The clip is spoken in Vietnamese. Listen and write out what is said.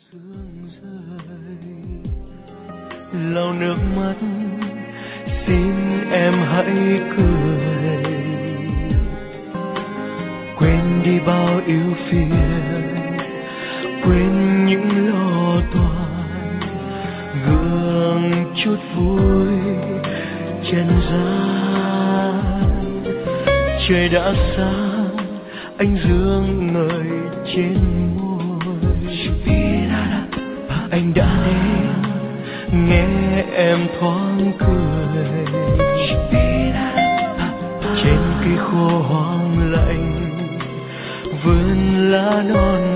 sương rơi lau nước mắt, xin em hãy cười, quên đi bao ưu phiền, quên những lo toan, gượng chút vui chân gian. Trời đã sáng, anh dương ngời trên môi, anh đã đến nghe em thoáng cười. Trên cây khô hoang lạnh vươn lá non